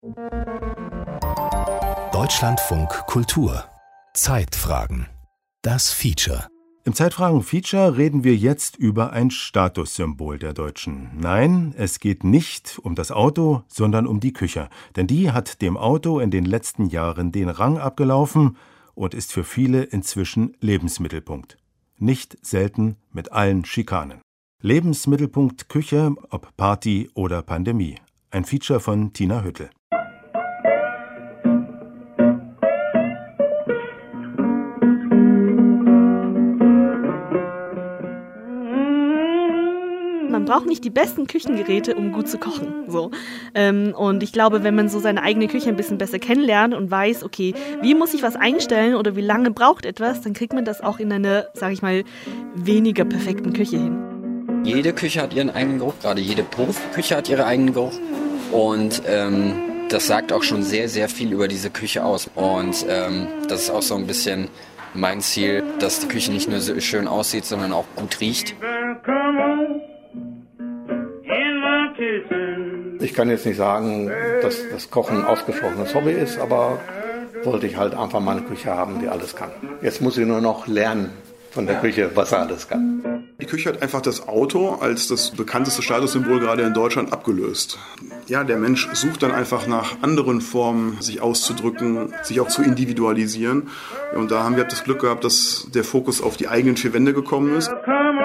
Deutschlandfunk Kultur. Zeitfragen. Das Feature. Im Zeitfragen-Feature reden wir jetzt über ein Statussymbol der Deutschen. Nein, es geht nicht um das Auto, sondern um die Küche. Denn die hat dem Auto in den letzten Jahren den Rang abgelaufen und ist für viele inzwischen Lebensmittelpunkt. Nicht selten mit allen Schikanen. Lebensmittelpunkt Küche, ob Party oder Pandemie. Ein Feature von Tina Hüttel. Man braucht nicht die besten Küchengeräte, um gut zu kochen. So. Und ich glaube, wenn man so seine eigene Küche ein bisschen besser kennenlernt und weiß, okay, wie muss ich was einstellen oder wie lange braucht etwas, dann kriegt man das auch in einer, sage ich mal, weniger perfekten Küche hin. Jede Küche hat ihren eigenen Geruch, gerade jede Profiküche hat ihren eigenen Geruch. Und das sagt auch schon sehr, sehr viel über diese Küche aus. Und das ist auch so ein bisschen mein Ziel, dass die Küche nicht nur so schön aussieht, sondern auch gut riecht. Ich kann jetzt nicht sagen, dass das Kochen ein ausgesprochenes Hobby ist, aber wollte ich halt einfach mal eine Küche haben, die alles kann. Jetzt muss ich nur noch lernen von der Küche, was er alles kann. Die Küche hat einfach das Auto als das bekannteste Statussymbol gerade in Deutschland abgelöst. Ja, der Mensch sucht dann einfach nach anderen Formen, sich auszudrücken, sich auch zu individualisieren. Und da haben wir das Glück gehabt, dass der Fokus auf die eigenen vier Wände gekommen ist.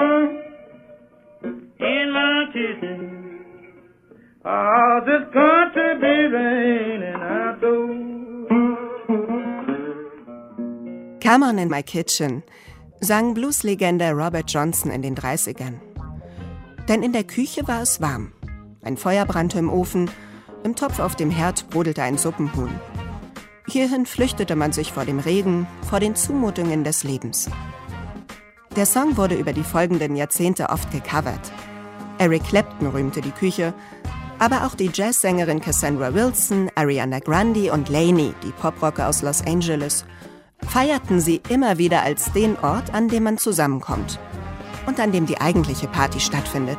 Come on in my kitchen, sang Blueslegende Robert Johnson in den 30ern. Denn in der Küche war es warm. Ein Feuer brannte im Ofen, im Topf auf dem Herd brodelte ein Suppenhuhn. Hierhin flüchtete man sich vor dem Regen, vor den Zumutungen des Lebens. Der Song wurde über die folgenden Jahrzehnte oft gecovert. Eric Clapton rühmte die Küche, aber auch die Jazzsängerin Cassandra Wilson, Ariana Grande und Lainey, die Poprocker aus Los Angeles, feierten sie immer wieder als den Ort, an dem man zusammenkommt und an dem die eigentliche Party stattfindet.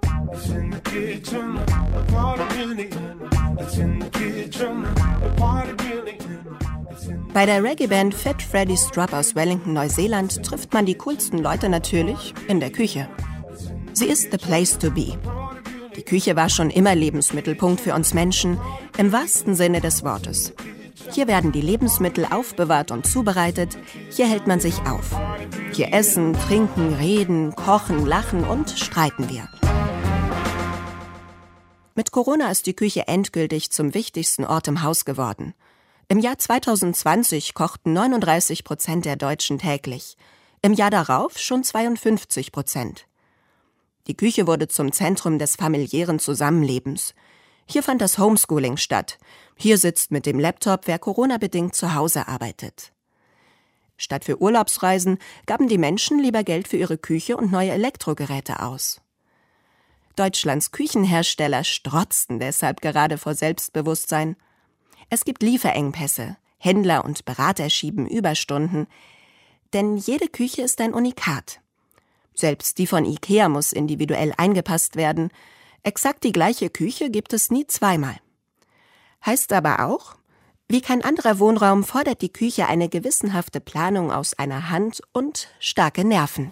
Bei der Reggae-Band Fat Freddy Strupp aus Wellington, Neuseeland, trifft man die coolsten Leute natürlich in der Küche. Sie ist the place to be. Die Küche war schon immer Lebensmittelpunkt für uns Menschen, im wahrsten Sinne des Wortes. Hier werden die Lebensmittel aufbewahrt und zubereitet, hier hält man sich auf. Hier essen, trinken, reden, kochen, lachen und streiten wir. Mit Corona ist die Küche endgültig zum wichtigsten Ort im Haus geworden. Im Jahr 2020 kochten 39% der Deutschen täglich, im Jahr darauf schon 52%. Die Küche wurde zum Zentrum des familiären Zusammenlebens. Hier fand das Homeschooling statt. Hier sitzt mit dem Laptop, wer Corona-bedingt zu Hause arbeitet. Statt für Urlaubsreisen gaben die Menschen lieber Geld für ihre Küche und neue Elektrogeräte aus. Deutschlands Küchenhersteller strotzten deshalb gerade vor Selbstbewusstsein. Es gibt Lieferengpässe, Händler und Berater schieben Überstunden. Denn jede Küche ist ein Unikat. Selbst die von IKEA muss individuell eingepasst werden. Exakt die gleiche Küche gibt es nie zweimal. Heißt aber auch, wie kein anderer Wohnraum fordert die Küche eine gewissenhafte Planung aus einer Hand und starke Nerven.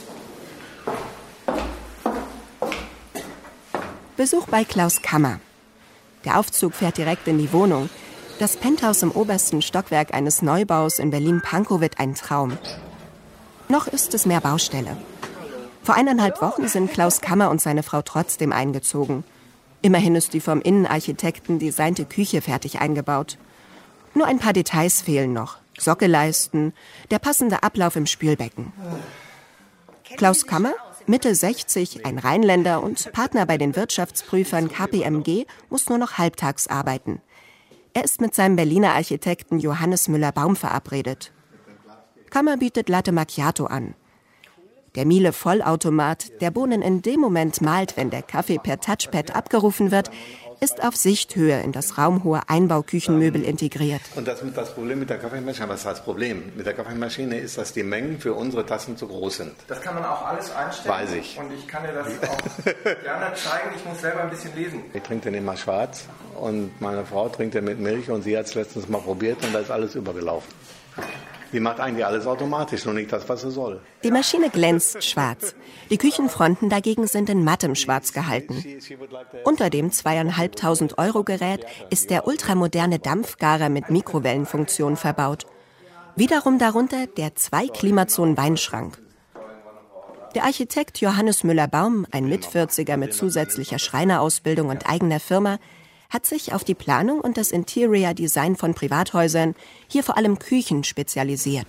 Besuch bei Klaus Kammer. Der Aufzug fährt direkt in die Wohnung. Das Penthouse im obersten Stockwerk eines Neubaus in Berlin-Pankow wird ein Traum. Noch ist es mehr Baustelle. Vor 1,5 Wochen sind Klaus Kammer und seine Frau trotzdem eingezogen. Immerhin ist die vom Innenarchitekten designte Küche fertig eingebaut. Nur ein paar Details fehlen noch. Sockelleisten, der passende Ablauf im Spülbecken. Klaus Kammer, Mitte 60, ein Rheinländer und Partner bei den Wirtschaftsprüfern KPMG, muss nur noch halbtags arbeiten. Er ist mit seinem Berliner Architekten Johannes Müller-Baum verabredet. Kammer bietet Latte Macchiato an. Der Miele-Vollautomat, der Bohnen in dem Moment malt, wenn der Kaffee per Touchpad abgerufen wird, ist auf Sichthöhe in das raumhohe Einbauküchenmöbel integriert. Und das Problem mit der Kaffeemaschine, was heißt Problem? Mit der Kaffeemaschine ist, dass die Mengen für unsere Tassen zu groß sind. Das kann man auch alles einstellen. Weiß ich. Und ich kann dir das auch gerne zeigen. Ich muss selber ein bisschen lesen. Ich trinke den immer schwarz und meine Frau trinkt den mit Milch und sie hat es letztens mal probiert und da ist alles übergelaufen. Die macht eigentlich alles automatisch, nur nicht das, was sie soll. Die Maschine glänzt schwarz. Die Küchenfronten dagegen sind in mattem Schwarz gehalten. Unter dem 2.500 € Gerät ist der ultramoderne Dampfgarer mit Mikrowellenfunktion verbaut. Wiederum darunter der 2-Klimazonen-Weinschrank. Der Architekt Johannes Müller-Baum, ein Mit-40er mit zusätzlicher Schreinerausbildung und eigener Firma, hat sich auf die Planung und das Interior Design von Privathäusern, hier vor allem Küchen, spezialisiert.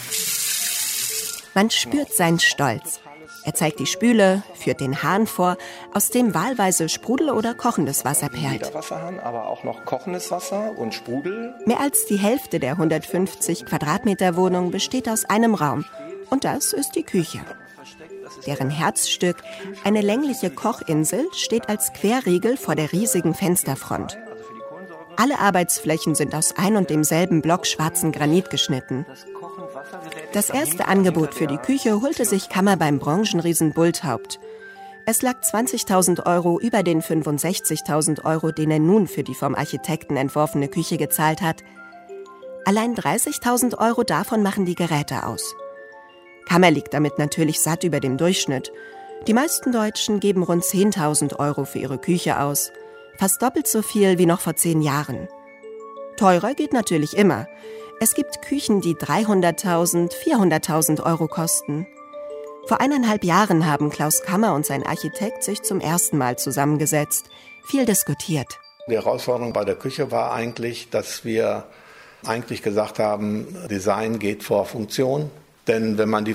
Man spürt seinen Stolz. Er zeigt die Spüle, führt den Hahn vor, aus dem wahlweise Sprudel oder kochendes Wasser perlt. Wasserhahn, aber auch noch kochendes Wasser und Sprudel. Mehr als die Hälfte der 150 Quadratmeter Wohnung besteht aus einem Raum. Und das ist die Küche. Deren Herzstück, eine längliche Kochinsel, steht als Querriegel vor der riesigen Fensterfront. Alle Arbeitsflächen sind aus ein und demselben Block schwarzen Granit geschnitten. Das erste Angebot für die Küche holte sich Kammer beim Branchenriesen Bulthaupt. Es lag 20.000 € über den 65.000 €, den er nun für die vom Architekten entworfene Küche gezahlt hat. Allein 30.000 € davon machen die Geräte aus. Kammer liegt damit natürlich satt über dem Durchschnitt. Die meisten Deutschen geben rund 10.000 € für ihre Küche aus. Fast doppelt so viel wie noch vor 10 Jahren. Teurer geht natürlich immer. Es gibt Küchen, die 300.000, 400.000 € kosten. Vor 1,5 Jahren haben Klaus Kammer und sein Architekt sich zum ersten Mal zusammengesetzt, viel diskutiert. Die Herausforderung bei der Küche war eigentlich, dass wir eigentlich gesagt haben, Design geht vor Funktion. Denn wenn man die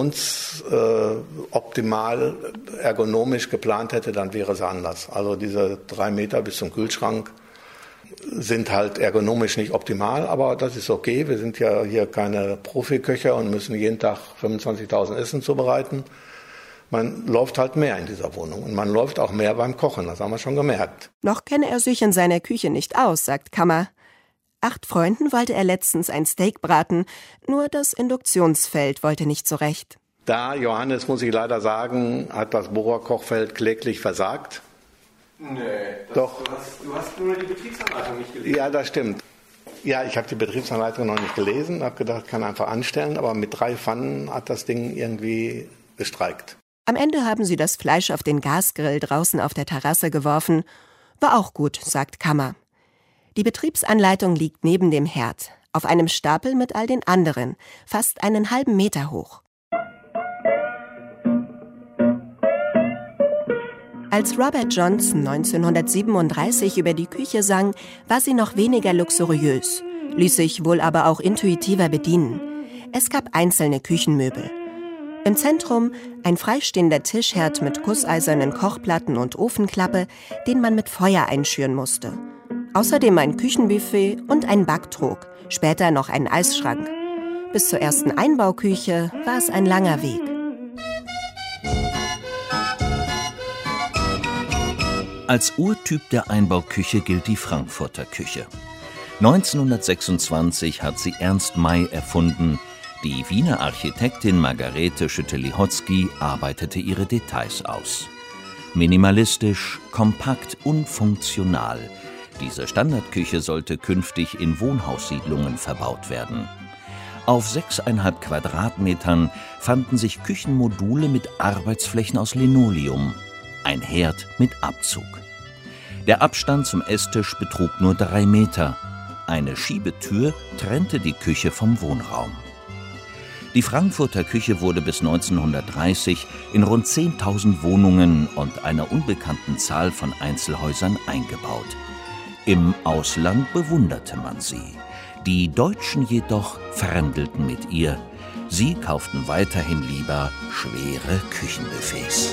optimal ergonomisch geplant hätte, dann wäre es anders. Also diese 3 Meter bis zum Kühlschrank sind halt ergonomisch nicht optimal, aber das ist okay. Wir sind ja hier keine Profiköcher und müssen jeden Tag 25.000 Essen zubereiten. Man läuft halt mehr in dieser Wohnung und man läuft auch mehr beim Kochen, das haben wir schon gemerkt. Noch kenne er sich in seiner Küche nicht aus, sagt Kammer. 8 Freunden wollte er letztens ein Steak braten, nur das Induktionsfeld wollte nicht so recht. Da, Johannes, muss ich leider sagen, hat das Bohrerkochfeld kläglich versagt. Nee, doch. Du hast nur die Betriebsanleitung nicht gelesen. Ja, das stimmt. Ja, ich habe die Betriebsanleitung noch nicht gelesen, habe gedacht, kann einfach anstellen, aber mit 3 Pfannen hat das Ding irgendwie gestreikt. Am Ende haben sie das Fleisch auf den Gasgrill draußen auf der Terrasse geworfen. War auch gut, sagt Kammer. Die Betriebsanleitung liegt neben dem Herd, auf einem Stapel mit all den anderen, fast einen halben Meter hoch. Als Robert Johnson 1937 über die Küche sang, war sie noch weniger luxuriös, ließ sich wohl aber auch intuitiver bedienen. Es gab einzelne Küchenmöbel. Im Zentrum ein freistehender Tischherd mit gusseisernen Kochplatten und Ofenklappe, den man mit Feuer einschüren musste. Außerdem ein Küchenbuffet und ein Backtrog, später noch ein Eisschrank. Bis zur ersten Einbauküche war es ein langer Weg. Als Urtyp der Einbauküche gilt die Frankfurter Küche. 1926 hat sie Ernst May erfunden. Die Wiener Architektin Margarete Schütte-Lihotzky arbeitete ihre Details aus. Minimalistisch, kompakt und funktional. Diese Standardküche sollte künftig in Wohnhaussiedlungen verbaut werden. Auf 6,5 Quadratmetern fanden sich Küchenmodule mit Arbeitsflächen aus Linoleum, ein Herd mit Abzug. Der Abstand zum Esstisch betrug nur 3 Meter. Eine Schiebetür trennte die Küche vom Wohnraum. Die Frankfurter Küche wurde bis 1930 in rund 10.000 Wohnungen und einer unbekannten Zahl von Einzelhäusern eingebaut. Im Ausland bewunderte man sie. Die Deutschen jedoch fremdelten mit ihr. Sie kauften weiterhin lieber schwere Küchenbuffets.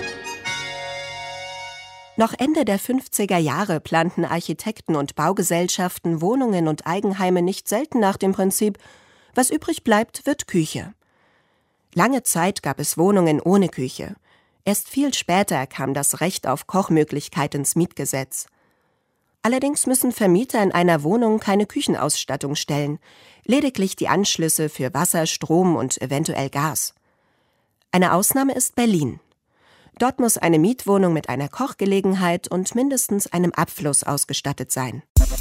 Noch Ende der 50er Jahre planten Architekten und Baugesellschaften Wohnungen und Eigenheime nicht selten nach dem Prinzip, was übrig bleibt, wird Küche. Lange Zeit gab es Wohnungen ohne Küche. Erst viel später kam das Recht auf Kochmöglichkeit ins Mietgesetz. Allerdings müssen Vermieter in einer Wohnung keine Küchenausstattung stellen, lediglich die Anschlüsse für Wasser, Strom und eventuell Gas. Eine Ausnahme ist Berlin. Dort muss eine Mietwohnung mit einer Kochgelegenheit und mindestens einem Abfluss ausgestattet sein.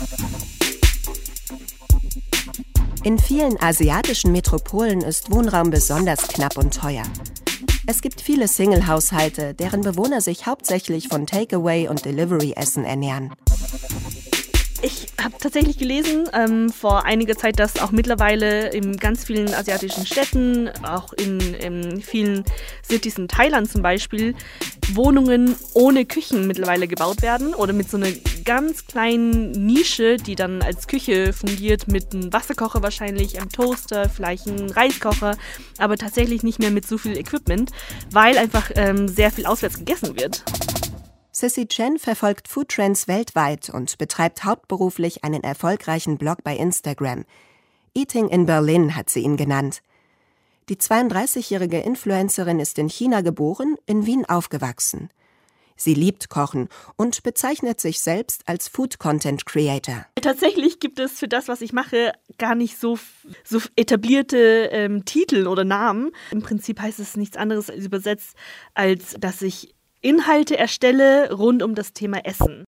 In vielen asiatischen Metropolen ist Wohnraum besonders knapp und teuer. Es gibt viele Single-Haushalte, deren Bewohner sich hauptsächlich von Takeaway- und Delivery-Essen ernähren. Ich habe tatsächlich gelesen vor einiger Zeit, dass auch mittlerweile in ganz vielen asiatischen Städten, auch in vielen Cities in Thailand zum Beispiel, Wohnungen ohne Küchen mittlerweile gebaut werden oder mit so einer ganz kleinen Nische, die dann als Küche fungiert, mit einem Wasserkocher wahrscheinlich, einem Toaster, vielleicht einem Reiskocher, aber tatsächlich nicht mehr mit so viel Equipment, weil einfach sehr viel auswärts gegessen wird. Sissy Chen verfolgt Foodtrends weltweit und betreibt hauptberuflich einen erfolgreichen Blog bei Instagram. Eating in Berlin hat sie ihn genannt. Die 32-jährige Influencerin ist in China geboren, in Wien aufgewachsen. Sie liebt Kochen und bezeichnet sich selbst als Food-Content-Creator. Tatsächlich gibt es für das, was ich mache, gar nicht so etablierte Titel oder Namen. Im Prinzip heißt es nichts anderes als übersetzt, als dass ich Inhalte erstelle rund um das Thema Essen.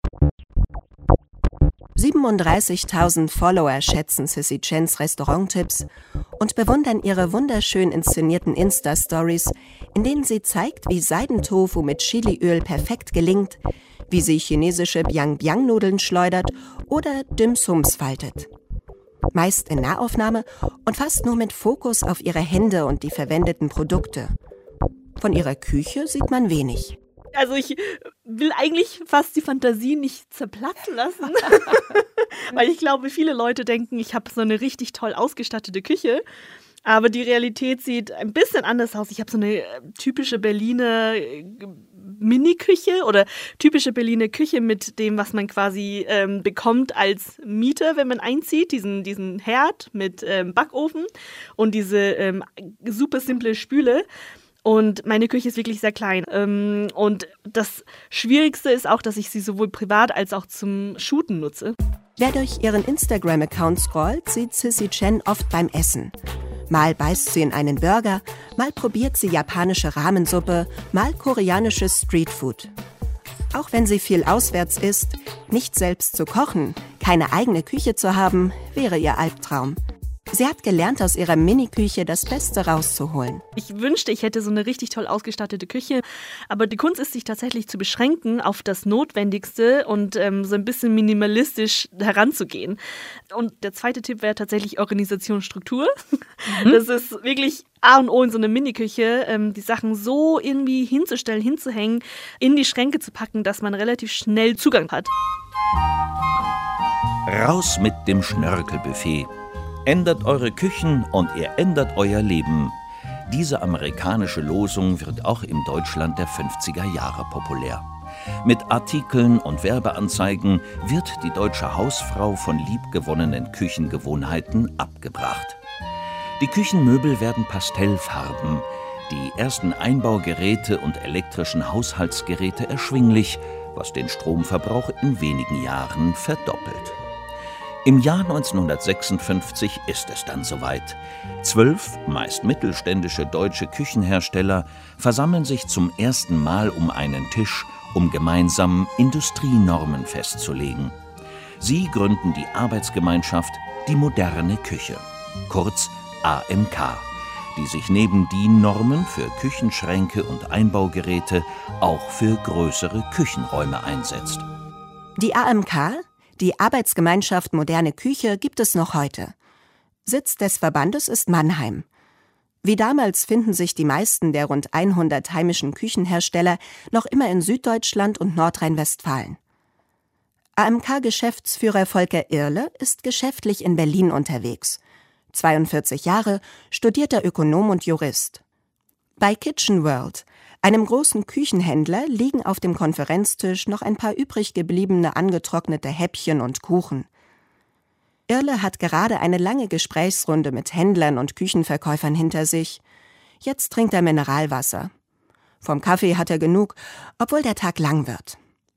37.000 Follower schätzen Sissy Chens Restauranttipps und bewundern ihre wunderschön inszenierten Insta-Stories, in denen sie zeigt, wie Seidentofu mit Chiliöl perfekt gelingt, wie sie chinesische Biang-Biang-Nudeln schleudert oder Dim Sums faltet. Meist in Nahaufnahme und fast nur mit Fokus auf ihre Hände und die verwendeten Produkte. Von ihrer Küche sieht man wenig. Also ich will eigentlich fast die Fantasie nicht zerplatzen lassen, weil ich glaube, viele Leute denken, ich habe so eine richtig toll ausgestattete Küche, aber die Realität sieht ein bisschen anders aus. Ich habe so eine typische Berliner Mini-Küche oder typische Berliner Küche mit dem, was man quasi bekommt als Mieter, wenn man einzieht, diesen Herd mit Backofen und diese super simple Spüle. Und meine Küche ist wirklich sehr klein. Und das Schwierigste ist auch, dass ich sie sowohl privat als auch zum Shooten nutze. Wer durch ihren Instagram-Account scrollt, sieht Sissy Chen oft beim Essen. Mal beißt sie in einen Burger, mal probiert sie japanische Ramensuppe, mal koreanisches Streetfood. Auch wenn sie viel auswärts isst, nicht selbst zu kochen, keine eigene Küche zu haben, wäre ihr Albtraum. Sie hat gelernt, aus ihrer Mini-Küche das Beste rauszuholen. Ich wünschte, ich hätte so eine richtig toll ausgestattete Küche, aber die Kunst ist, sich tatsächlich zu beschränken auf das Notwendigste und so ein bisschen minimalistisch heranzugehen. Und der zweite Tipp wäre tatsächlich Organisationsstruktur. Das ist wirklich A und O in so einer Mini-Küche, die Sachen so irgendwie hinzustellen, hinzuhängen, in die Schränke zu packen, dass man relativ schnell Zugang hat. Raus mit dem Schnörkelbuffet. Ändert eure Küchen und ihr ändert euer Leben. Diese amerikanische Losung wird auch im Deutschland der 50er Jahre populär. Mit Artikeln und Werbeanzeigen wird die deutsche Hausfrau von liebgewonnenen Küchengewohnheiten abgebracht. Die Küchenmöbel werden Pastellfarben, die ersten Einbaugeräte und elektrischen Haushaltsgeräte erschwinglich, was den Stromverbrauch in wenigen Jahren verdoppelt. Im Jahr 1956 ist es dann soweit. 12, meist mittelständische deutsche Küchenhersteller versammeln sich zum ersten Mal um einen Tisch, um gemeinsam Industrienormen festzulegen. Sie gründen die Arbeitsgemeinschaft Die moderne Küche, kurz AMK, die sich neben DIN-Normen für Küchenschränke und Einbaugeräte auch für größere Küchenräume einsetzt. Die AMK, die Arbeitsgemeinschaft Moderne Küche, gibt es noch heute. Sitz des Verbandes ist Mannheim. Wie damals finden sich die meisten der rund 100 heimischen Küchenhersteller noch immer in Süddeutschland und Nordrhein-Westfalen. AMK-Geschäftsführer Volker Irle ist geschäftlich in Berlin unterwegs. 42 Jahre, studierter Ökonom und Jurist. Bei Kitchen World, einem großen Küchenhändler, liegen auf dem Konferenztisch noch ein paar übrig gebliebene angetrocknete Häppchen und Kuchen. Irle hat gerade eine lange Gesprächsrunde mit Händlern und Küchenverkäufern hinter sich. Jetzt trinkt er Mineralwasser. Vom Kaffee hat er genug, obwohl der Tag lang wird.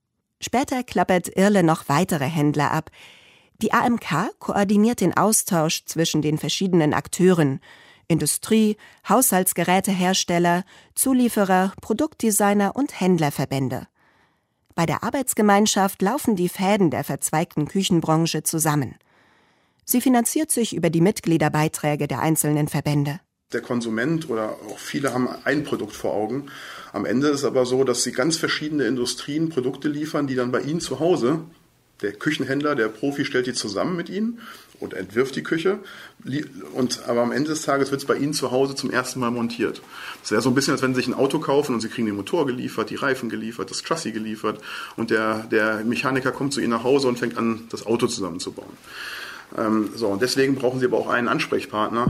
Später klappert Irle noch weitere Händler ab. Die AMK koordiniert den Austausch zwischen den verschiedenen Akteuren: Industrie, Haushaltsgerätehersteller, Zulieferer, Produktdesigner und Händlerverbände. Bei der Arbeitsgemeinschaft laufen die Fäden der verzweigten Küchenbranche zusammen. Sie finanziert sich über die Mitgliederbeiträge der einzelnen Verbände. Der Konsument oder auch viele haben ein Produkt vor Augen. Am Ende ist es aber so, dass sie ganz verschiedene Industrien Produkte liefern, die dann bei ihnen zu Hause, der Küchenhändler, der Profi stellt die zusammen mit ihnen und entwirft die Küche. Aber am Ende des Tages wird es bei ihnen zu Hause zum ersten Mal montiert. Das wäre so ein bisschen, als wenn sie sich ein Auto kaufen und sie kriegen den Motor geliefert, die Reifen geliefert, das Chassis geliefert und der Mechaniker kommt zu ihnen nach Hause und fängt an, das Auto zusammenzubauen. Und deswegen brauchen sie aber auch einen Ansprechpartner.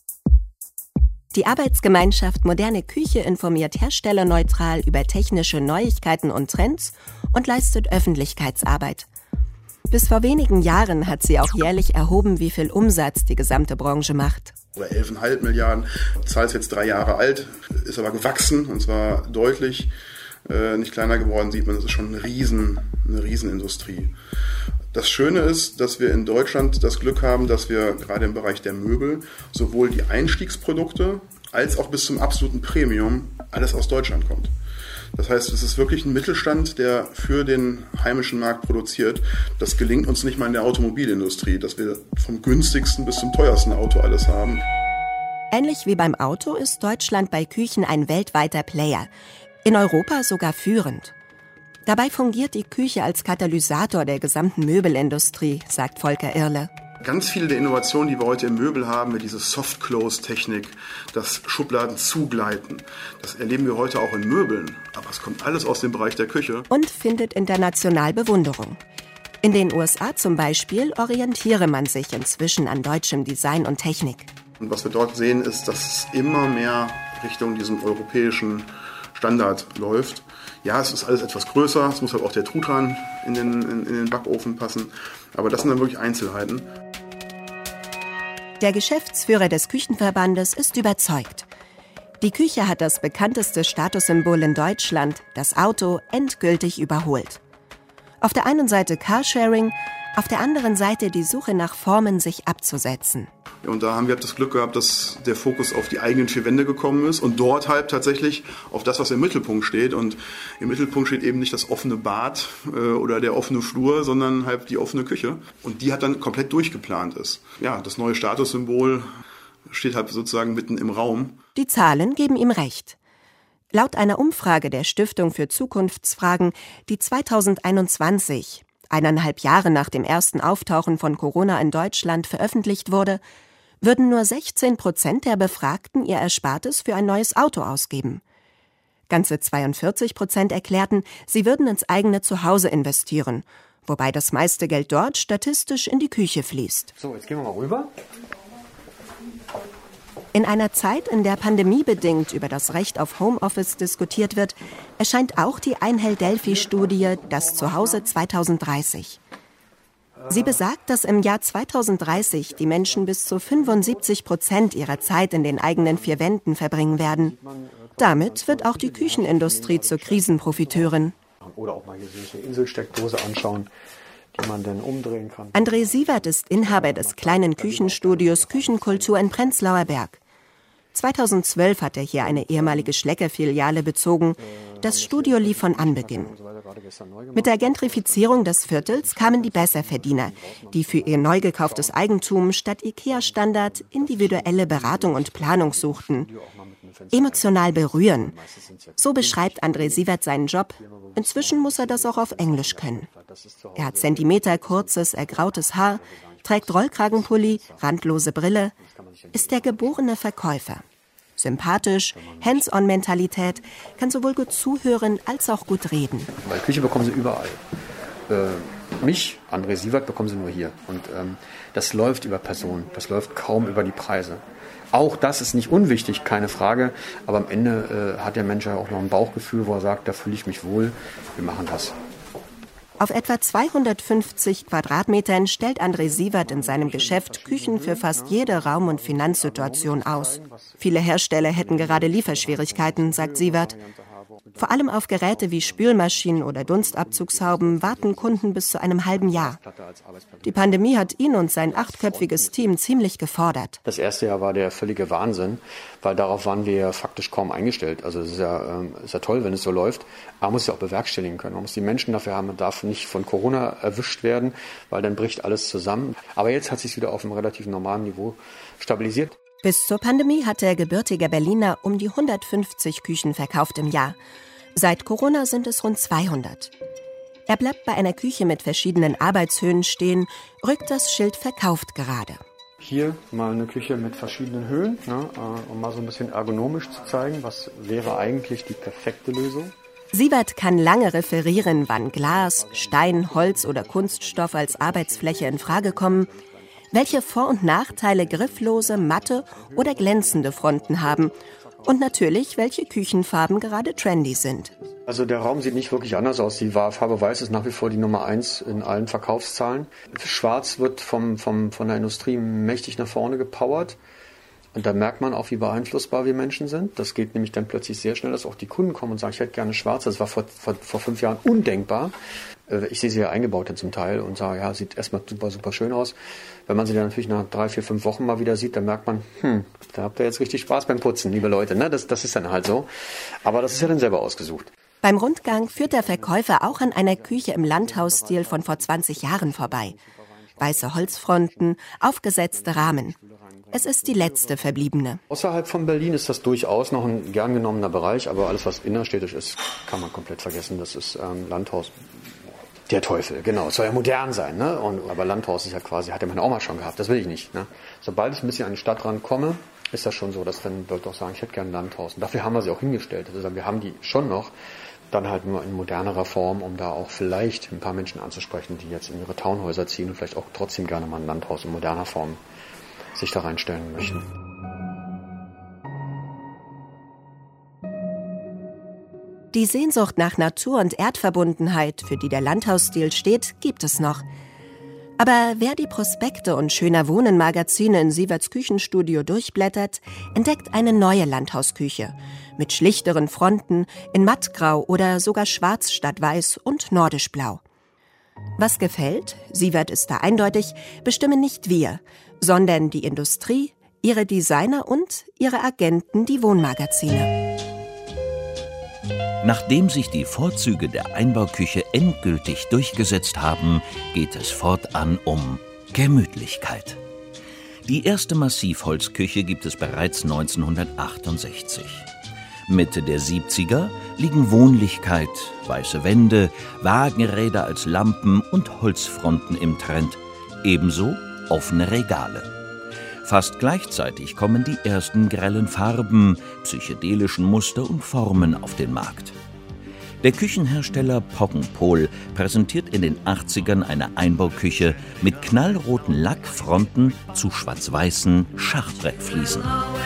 Die Arbeitsgemeinschaft Moderne Küche informiert herstellerneutral über technische Neuigkeiten und Trends und leistet Öffentlichkeitsarbeit. Bis vor wenigen Jahren hat sie auch jährlich erhoben, wie viel Umsatz die gesamte Branche macht. Oder 11,5 Milliarden. Die Zahl ist jetzt 3 Jahre alt, ist aber gewachsen und zwar deutlich. Nicht kleiner geworden, sieht man, das ist schon eine Riesenindustrie. Das Schöne ist, dass wir in Deutschland das Glück haben, dass wir gerade im Bereich der Möbel sowohl die Einstiegsprodukte als auch bis zum absoluten Premium alles aus Deutschland kommt. Das heißt, es ist wirklich ein Mittelstand, der für den heimischen Markt produziert. Das gelingt uns nicht mal in der Automobilindustrie, dass wir vom günstigsten bis zum teuersten Auto alles haben. Ähnlich wie beim Auto ist Deutschland bei Küchen ein weltweiter Player. In Europa sogar führend. Dabei fungiert die Küche als Katalysator der gesamten Möbelindustrie, sagt Volker Irle. Ganz viele der Innovationen, die wir heute im Möbel haben, wie diese Soft-Close-Technik, das Schubladen zugleiten, das erleben wir heute auch in Möbeln. Aber es kommt alles aus dem Bereich der Küche. Und findet international Bewunderung. In den USA zum Beispiel orientiere man sich inzwischen an deutschem Design und Technik. Und was wir dort sehen, ist, dass es immer mehr Richtung diesem europäischen Standard läuft. Ja, es ist alles etwas größer, es muss halt auch der Truthahn in den Backofen passen, aber das sind dann wirklich Einzelheiten. Der Geschäftsführer des Küchenverbandes ist überzeugt. Die Küche hat das bekannteste Statussymbol in Deutschland, das Auto, endgültig überholt. Auf der einen Seite Carsharing, auf der anderen Seite die Suche nach Formen, sich abzusetzen. Und da haben wir das Glück gehabt, dass der Fokus auf die eigenen 4 Wände gekommen ist und dort halt tatsächlich auf das, was im Mittelpunkt steht. Und im Mittelpunkt steht eben nicht das offene Bad oder der offene Flur, sondern halt die offene Küche. Und die hat dann komplett durchgeplant ist. Ja, das neue Statussymbol steht halt sozusagen mitten im Raum. Die Zahlen geben ihm recht. Laut einer Umfrage der Stiftung für Zukunftsfragen, die 2021, 1,5 Jahre nach dem ersten Auftauchen von Corona in Deutschland, veröffentlicht wurde, würden nur 16% der Befragten ihr Erspartes für ein neues Auto ausgeben. Ganze 42% erklärten, sie würden ins eigene Zuhause investieren, wobei das meiste Geld dort statistisch in die Küche fließt. So, jetzt gehen wir mal rüber. In einer Zeit, in der pandemiebedingt über das Recht auf Homeoffice diskutiert wird, erscheint auch die Einhell-Delphi-Studie Das Zuhause 2030. Sie besagt, dass im Jahr 2030 die Menschen bis zu 75% ihrer Zeit in den eigenen 4 Wänden verbringen werden. Damit wird auch die Küchenindustrie zur Krisenprofiteurin. Oder auch mal hier so eine Inselsteckdose anschauen, die man dann umdrehen kann. André Sievert ist Inhaber des kleinen Küchenstudios Küchenkultur in Prenzlauer Berg. 2012 hat er hier eine ehemalige Schlecker-Filiale bezogen. Das Studio lief von Anbeginn. Mit der Gentrifizierung des Viertels kamen die Besserverdiener, die für ihr neu gekauftes Eigentum statt IKEA-Standard individuelle Beratung und Planung suchten. Emotional berühren. So beschreibt André Sievert seinen Job. Inzwischen muss er das auch auf Englisch können. Er hat zentimeterkurzes, ergrautes Haar, trägt Rollkragenpulli, randlose Brille, ist der geborene Verkäufer. Sympathisch, Hands-on-Mentalität, kann sowohl gut zuhören als auch gut reden. Weil Küche bekommen sie überall. Mich, André Sievert, bekommen sie nur hier. Und das läuft über Personen, das läuft kaum über die Preise. Auch das ist nicht unwichtig, keine Frage, aber am Ende hat der Mensch ja auch noch ein Bauchgefühl, wo er sagt, da fühle ich mich wohl, wir machen das. Auf etwa 250 Quadratmetern stellt André Sievert in seinem Geschäft Küchen für fast jede Raum- und Finanzsituation aus. Viele Hersteller hätten gerade Lieferschwierigkeiten, sagt Sievert. Vor allem auf Geräte wie Spülmaschinen oder Dunstabzugshauben warten Kunden bis zu einem halben Jahr. Die Pandemie hat ihn und sein 8-köpfiges Team ziemlich gefordert. Das erste Jahr war der völlige Wahnsinn, weil darauf waren wir ja faktisch kaum eingestellt. Also es ist ja toll, wenn es so läuft. Aber man muss es ja auch bewerkstelligen können. Man muss die Menschen dafür haben, man darf nicht von Corona erwischt werden, weil dann bricht alles zusammen. Aber jetzt hat es sich wieder auf einem relativ normalen Niveau stabilisiert. Bis zur Pandemie hat der gebürtige Berliner um die 150 Küchen verkauft im Jahr. Seit Corona sind es rund 200. Er bleibt bei einer Küche mit verschiedenen Arbeitshöhen stehen, rückt das Schild verkauft gerade. Hier mal eine Küche mit verschiedenen Höhen, ne, um mal so ein bisschen ergonomisch zu zeigen, was wäre eigentlich die perfekte Lösung. Sievert kann lange referieren, wann Glas, Stein, Holz oder Kunststoff als Arbeitsfläche in Frage kommen, welche Vor- und Nachteile grifflose, matte oder glänzende Fronten haben und natürlich, welche Küchenfarben gerade trendy sind. Also der Raum sieht nicht wirklich anders aus. Die Farbe Weiß ist nach wie vor die Nummer 1 in allen Verkaufszahlen. Schwarz wird von der Industrie mächtig nach vorne gepowert. Und da merkt man auch, wie beeinflussbar wir Menschen sind. Das geht nämlich dann plötzlich sehr schnell, dass auch die Kunden kommen und sagen, ich hätte gerne schwarz. Das war vor 5 Jahren undenkbar. Ich sehe sie ja eingebaut zum Teil und sage, ja, sieht erstmal super, super schön aus. Wenn man sie dann natürlich nach 3, 4, 5 Wochen mal wieder sieht, dann merkt man, da habt ihr jetzt richtig Spaß beim Putzen, liebe Leute. Ne? Das ist dann halt so. Aber das ist ja dann selber ausgesucht. Beim Rundgang führt der Verkäufer auch an einer Küche im Landhausstil von vor 20 Jahren vorbei. Weiße Holzfronten, aufgesetzte Rahmen. Es ist die letzte verbliebene. Außerhalb von Berlin ist das durchaus noch ein gern genommener Bereich, aber alles, was innerstädtisch ist, kann man komplett vergessen. Das ist Landhaus. Der Teufel, genau. Es soll ja modern sein, ne? Aber Landhaus ist ja quasi, hat ja meine Oma schon gehabt. Das will ich nicht, ne? Sobald ich ein bisschen an den Stadtrand komme, ist das schon so, dass dann Leute auch sagen, ich hätte gerne ein Landhaus. Und dafür haben wir sie auch hingestellt. Also wir haben die schon noch, dann halt nur in modernerer Form, um da auch vielleicht ein paar Menschen anzusprechen, die jetzt in ihre Townhäuser ziehen und vielleicht auch trotzdem gerne mal ein Landhaus in moderner Form sich da reinstellen möchten. Die Sehnsucht nach Natur und Erdverbundenheit, für die der Landhausstil steht, gibt es noch. Aber wer die Prospekte und Schöner Wohnen Magazine in Sieverts Küchenstudio durchblättert, entdeckt eine neue Landhausküche mit schlichteren Fronten in mattgrau oder sogar schwarz statt weiß und nordisch blau. Was gefällt, Sievert ist da eindeutig, bestimmen nicht wir, sondern die Industrie, ihre Designer und ihre Agenten, die Wohnmagazine. Nachdem sich die Vorzüge der Einbauküche endgültig durchgesetzt haben, geht es fortan um Gemütlichkeit. Die erste Massivholzküche gibt es bereits 1968. Mitte der 70er liegen Wohnlichkeit, weiße Wände, Wagenräder als Lampen und Holzfronten im Trend, ebenso offene Regale. Fast gleichzeitig kommen die ersten grellen Farben, psychedelischen Muster und Formen auf den Markt. Der Küchenhersteller Poggenpol präsentiert in den 80ern eine Einbauküche mit knallroten Lackfronten zu schwarz-weißen Schachbrettfliesen.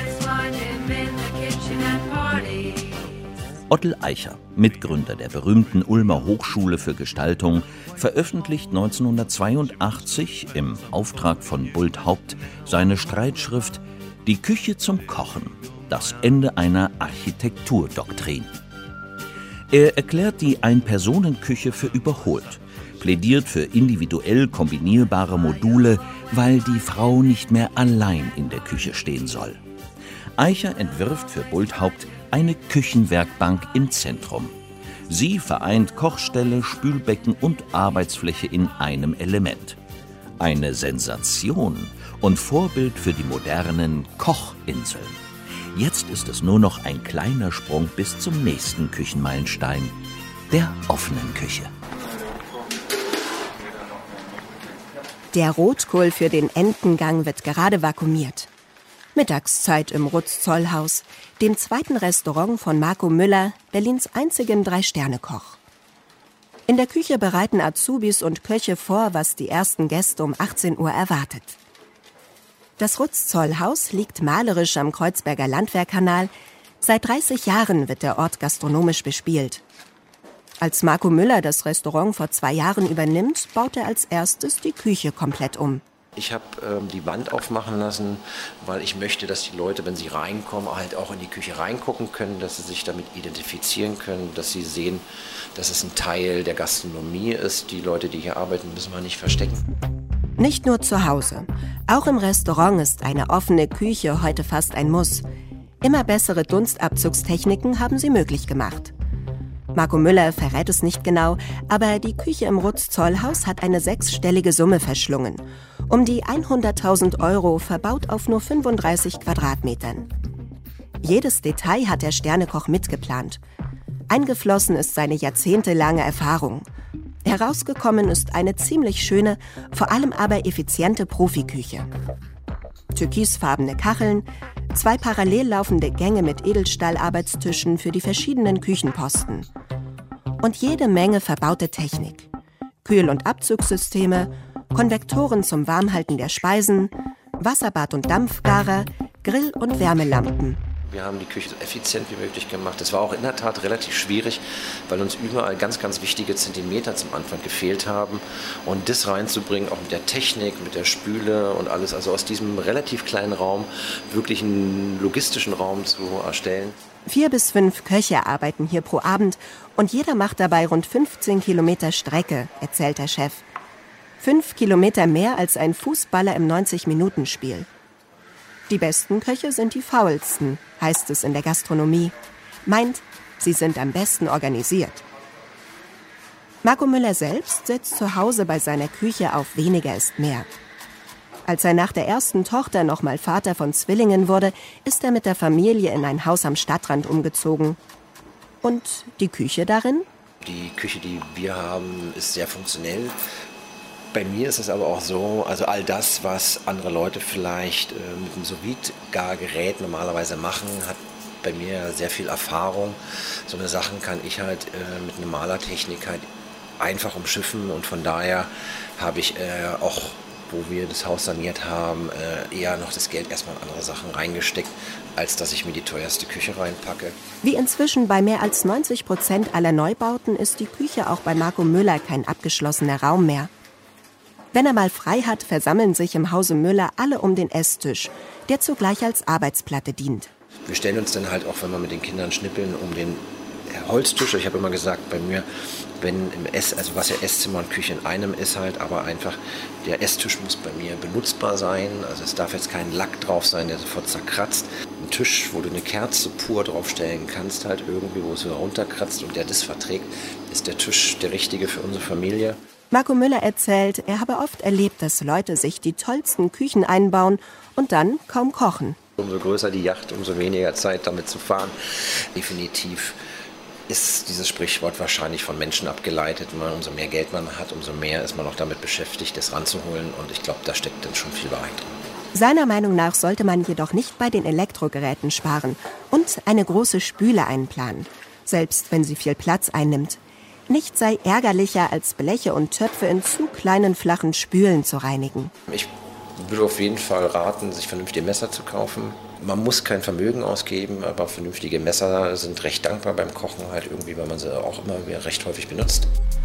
Ottel Eicher, Mitgründer der berühmten Ulmer Hochschule für Gestaltung, veröffentlicht 1982 im Auftrag von Bulthaupt seine Streitschrift »Die Küche zum Kochen – Das Ende einer Architekturdoktrin«. Er erklärt die Ein-Personen-Küche für überholt, plädiert für individuell kombinierbare Module, weil die Frau nicht mehr allein in der Küche stehen soll. Eicher entwirft für Bulthaupt eine Küchenwerkbank im Zentrum. Sie vereint Kochstelle, Spülbecken und Arbeitsfläche in einem Element. Eine Sensation und Vorbild für die modernen Kochinseln. Jetzt ist es nur noch ein kleiner Sprung bis zum nächsten Küchenmeilenstein, der offenen Küche. Der Rotkohl für den Entengang wird gerade vakuumiert. Mittagszeit im Rutz-Zollhaus, dem zweiten Restaurant von Marco Müller, Berlins einzigen 3-Sterne-Koch. In der Küche bereiten Azubis und Köche vor, was die ersten Gäste um 18 Uhr erwartet. Das Rutz-Zollhaus liegt malerisch am Kreuzberger Landwehrkanal. Seit 30 Jahren wird der Ort gastronomisch bespielt. Als Marco Müller das Restaurant vor 2 Jahren übernimmt, baut er als erstes die Küche komplett um. Ich habe die Wand aufmachen lassen, weil ich möchte, dass die Leute, wenn sie reinkommen, halt auch in die Küche reingucken können, dass sie sich damit identifizieren können, dass sie sehen, dass es ein Teil der Gastronomie ist. Die Leute, die hier arbeiten, müssen wir nicht verstecken. Nicht nur zu Hause. Auch im Restaurant ist eine offene Küche heute fast ein Muss. Immer bessere Dunstabzugstechniken haben sie möglich gemacht. Marco Müller verrät es nicht genau, aber die Küche im Rutz-Zollhaus hat eine 6-stellige Summe verschlungen. Um die 100.000 € verbaut auf nur 35 Quadratmetern. Jedes Detail hat der Sternekoch mitgeplant. Eingeflossen ist seine jahrzehntelange Erfahrung. Herausgekommen ist eine ziemlich schöne, vor allem aber effiziente Profiküche. Türkisfarbene Kacheln, 2 parallel laufende Gänge mit Edelstahlarbeitstischen für die verschiedenen Küchenposten. Und jede Menge verbaute Technik. Kühl- und Abzugssysteme, Konvektoren zum Warmhalten der Speisen, Wasserbad und Dampfgarer, Grill- und Wärmelampen. Wir haben die Küche so effizient wie möglich gemacht. Das war auch in der Tat relativ schwierig, weil uns überall ganz, ganz wichtige Zentimeter zum Anfang gefehlt haben. Und das reinzubringen, auch mit der Technik, mit der Spüle und alles, also aus diesem relativ kleinen Raum wirklich einen logistischen Raum zu erstellen. 4 bis 5 Köche arbeiten hier pro Abend und jeder macht dabei rund 15 Kilometer Strecke, erzählt der Chef. 5 Kilometer mehr als ein Fußballer im 90-Minuten-Spiel. Die besten Köche sind die faulsten, heißt es in der Gastronomie. Meint, sie sind am besten organisiert. Marco Müller selbst setzt zu Hause bei seiner Küche auf weniger ist mehr. Als er nach der ersten Tochter nochmal Vater von Zwillingen wurde, ist er mit der Familie in ein Haus am Stadtrand umgezogen. Und die Küche darin? Die Küche, die wir haben, ist sehr funktionell. Bei mir ist es aber auch so, also all das, was andere Leute vielleicht mit einem Sous-Vide-Gargerät normalerweise machen, hat bei mir sehr viel Erfahrung. So eine Sachen kann ich halt mit einer Malertechnik halt einfach umschiffen und von daher habe ich auch, wo wir das Haus saniert haben, eher noch das Geld erstmal in andere Sachen reingesteckt, als dass ich mir die teuerste Küche reinpacke. Wie inzwischen bei mehr als 90% aller Neubauten ist die Küche auch bei Marco Müller kein abgeschlossener Raum mehr. Wenn er mal frei hat, versammeln sich im Hause Müller alle um den Esstisch, der zugleich als Arbeitsplatte dient. Wir stellen uns dann halt auch, wenn wir mit den Kindern schnippeln, um den Holztisch. Ich habe immer gesagt, bei mir, wenn im also was ja Esszimmer und Küche in einem ist halt, aber einfach der Esstisch muss bei mir benutzbar sein. Also es darf jetzt kein Lack drauf sein, der sofort zerkratzt. Ein Tisch, wo du eine Kerze pur draufstellen kannst, halt irgendwie, wo es so runterkratzt und der das verträgt, ist der Tisch der richtige für unsere Familie. Marco Müller erzählt, er habe oft erlebt, dass Leute sich die tollsten Küchen einbauen und dann kaum kochen. Umso größer die Yacht, umso weniger Zeit damit zu fahren. Definitiv ist dieses Sprichwort wahrscheinlich von Menschen abgeleitet. Umso mehr Geld man hat, umso mehr ist man auch damit beschäftigt, das ranzuholen. Und ich glaube, da steckt dann schon viel Wahrheit drin. Seiner Meinung nach sollte man jedoch nicht bei den Elektrogeräten sparen und eine große Spüle einplanen, selbst wenn sie viel Platz einnimmt. Nichts sei ärgerlicher, als Bleche und Töpfe in zu kleinen, flachen Spülen zu reinigen. Ich würde auf jeden Fall raten, sich vernünftige Messer zu kaufen. Man muss kein Vermögen ausgeben, aber vernünftige Messer sind recht dankbar beim Kochen, halt irgendwie, weil man sie auch immer recht häufig benutzt.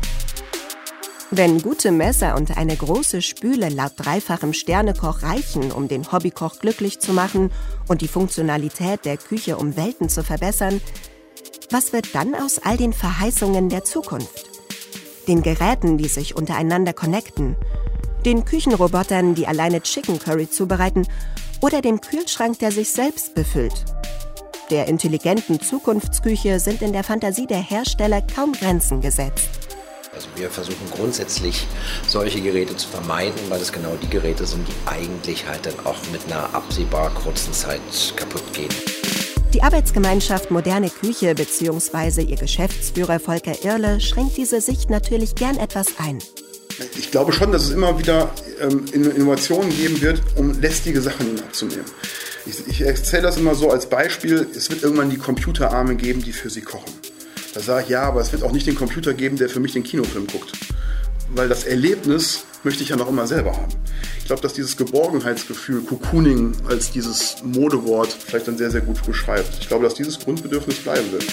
Wenn gute Messer und eine große Spüle laut dreifachem Sternekoch reichen, um den Hobbykoch glücklich zu machen und die Funktionalität der Küche um Welten zu verbessern, was wird dann aus all den Verheißungen der Zukunft? Den Geräten, die sich untereinander connecten, den Küchenrobotern, die alleine Chicken Curry zubereiten oder dem Kühlschrank, der sich selbst befüllt. Der intelligenten Zukunftsküche sind in der Fantasie der Hersteller kaum Grenzen gesetzt. Also wir versuchen grundsätzlich solche Geräte zu vermeiden, weil es genau die Geräte sind, die eigentlich halt dann auch mit einer absehbar kurzen Zeit kaputt gehen. Die Arbeitsgemeinschaft Moderne Küche bzw. ihr Geschäftsführer Volker Irle schränkt diese Sicht natürlich gern etwas ein. Ich glaube schon, dass es immer wieder Innovationen geben wird, um lästige Sachen abzunehmen. Ich erzähle das immer so als Beispiel, es wird irgendwann die Computerarme geben, die für Sie kochen. Da sage ich, ja, aber es wird auch nicht den Computer geben, der für mich den Kinofilm guckt. Weil das Erlebnis möchte ich ja noch immer selber haben. Ich glaube, dass dieses Geborgenheitsgefühl, Cocooning als dieses Modewort vielleicht dann sehr, sehr gut beschreibt. Ich glaube, dass dieses Grundbedürfnis bleiben wird.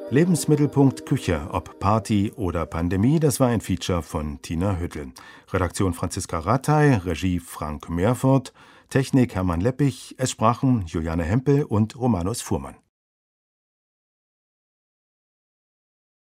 Lebensmittelpunkt Küche, ob Party oder Pandemie, das war ein Feature von Tina Hüttel. Redaktion Franziska Rattay, Regie Frank Meerfort, Technik Hermann Leppich, es sprachen Juliane Hempel und Romanus Fuhrmann.